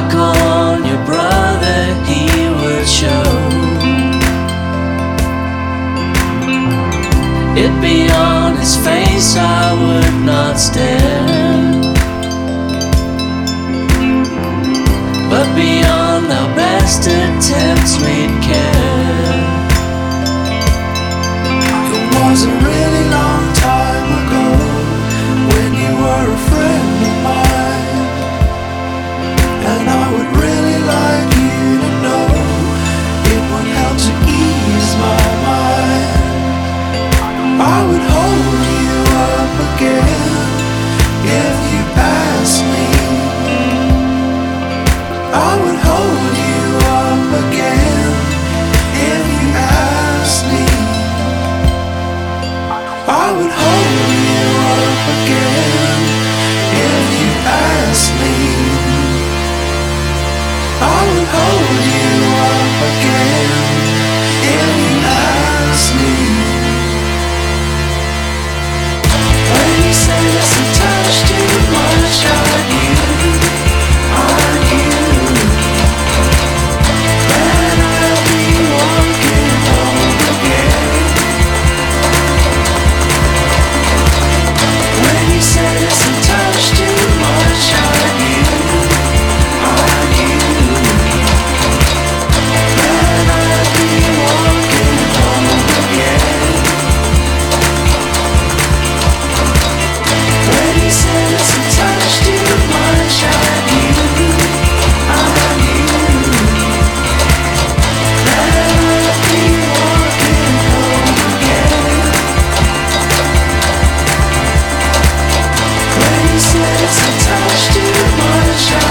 sparkle on your brother he would show. It be on his face I would not stare, but beyond our best attempts we'd care. It was a really long time ago when you were a friend of mine, and I would really like you to know it would help to ease my mind. I would hold you up again if you asked me. I would hold you up again if you asked me. I would hold you up again if you asked me. I would hold you up again if you asked me. When you say there's a touch too much on you, then I'll be walking home again. When you say there's a touch too much on you, then I'll be walking home again. When you say there's a touch too much on you, then I'll be walking home again. When you say there's a touch too much